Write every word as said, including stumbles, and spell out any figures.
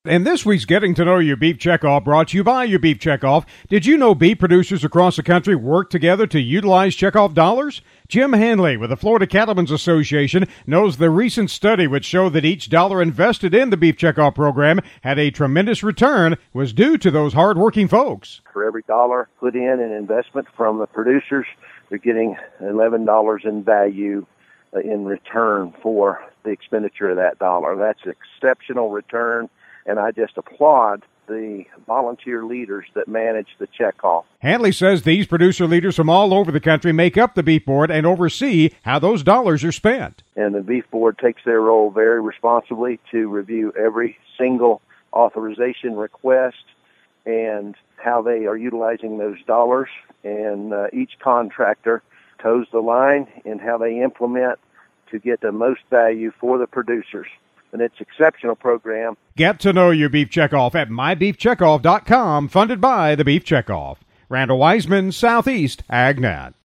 And this week's Getting to Know Your Beef Checkoff brought to you by Your Beef Checkoff. Did you know beef producers across the country work together to utilize checkoff dollars? Jim Hanley with the Florida Cattlemen's Association knows the recent study which showed that each dollar invested in the Beef Checkoff program had a tremendous return was due to those hardworking folks. For every dollar put in an investment from the producers, they're getting eleven dollars in value in return for the expenditure of that dollar. That's an exceptional return. And I just applaud the volunteer leaders that manage the checkoff. Hanley says these producer leaders from all over the country make up the Beef Board and oversee how those dollars are spent. And the Beef Board takes their role very responsibly to review every single authorization request and how they are utilizing those dollars. And uh, each contractor toes the line in how they implement to get the most value for the producers. And it's an exceptional program. Get to know your Beef Checkoff at my beef checkoff dot com, funded by the Beef Checkoff. Randall Wiseman, Southeast AgNet.